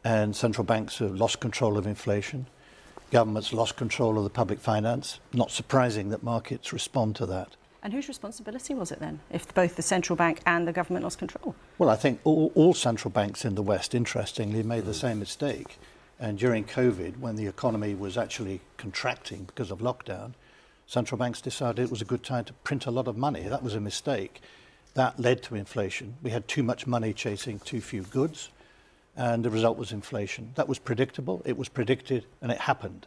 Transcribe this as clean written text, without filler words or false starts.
and central banks have lost control of inflation. Governments lost control of the public finance. Not surprising that markets respond to that. And whose responsibility was it then, if both the central bank and the government lost control? Well, I think all central banks in the West, interestingly, made the same mistake. And during COVID, when the economy was actually contracting because of lockdown, central banks decided it was a good time to print a lot of money. That was a mistake. That led to inflation. We had too much money chasing too few goods, and the result was inflation. That was predictable, it was predicted, and it happened.